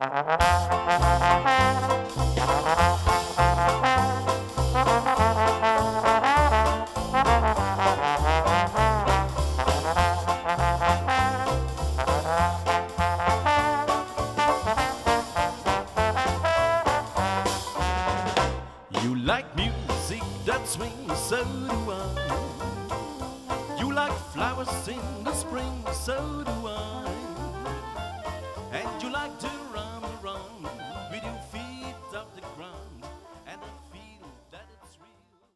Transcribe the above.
You like music that swings, so do I. You like flowers in the spring, so do